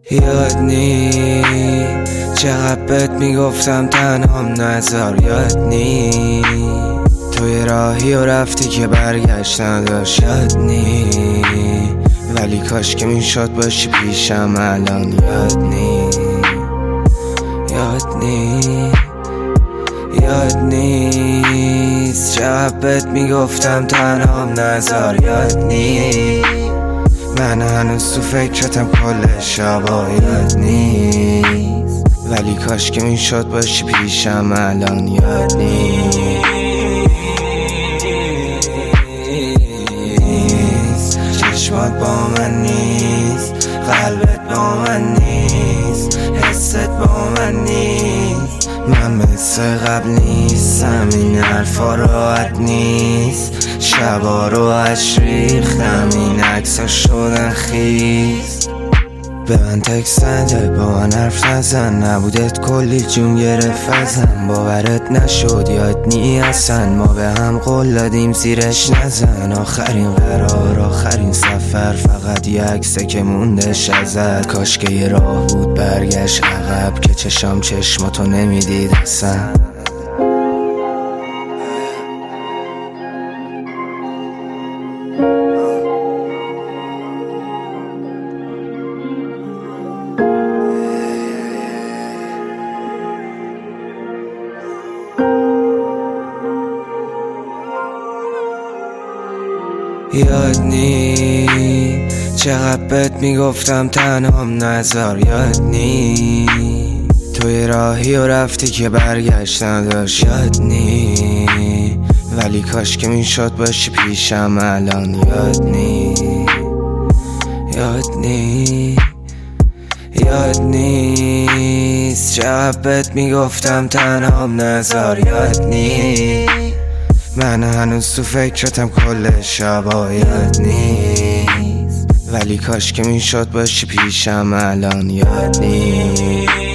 یاد نی چقدر بهت میگفتم تنهام نذار، یاد نی توی راهی و رفتی که برگشت نداشت، یاد نی ولی کاش که میشد باشی پیشم الان، یاد نی یاد نی یاد نیست چقدر بهت میگفتم تنهام نذار، یاد نی من هنوز تو فکرتم کل شبا، یاد نیست ولی کاش که میشد باشی پیشم الان، یاد نیست چشمات با من نیست، قلبت با من نیست، حست با من نیست، من مثل قبل نیستم، این حرفا راحت نیست، شبا رو اش ریختم، این عکسا شدن خیز، به من تکست نده با من حرف نزن، نبودت کلی جون گرفت ازم، باورت نشد یاد نی اصلا، ما به هم قول دادیم زیرش نزن، آخرین قرار آخرین سفر، فقط یه عکسه که موندش ازت، کاش که یه راه بود برگشت عقب، که چشام چشماتو نمیدید اصلا. یاد نی چقدر بهت میگفتم تنهام نذار، یاد نی توی راهی و رفتی که برگشت نداشت، یاد نی ولی کاش که میشد باشی پیشم الان، یاد نی یاد نی یاد نیست چقدر بهت میگفتم تنهام نذار، یاد نی من هنوز تو فکرتم کل شبا، یاد نیست ولی کاش که میشد باشی پیشم الان، یاد نیست.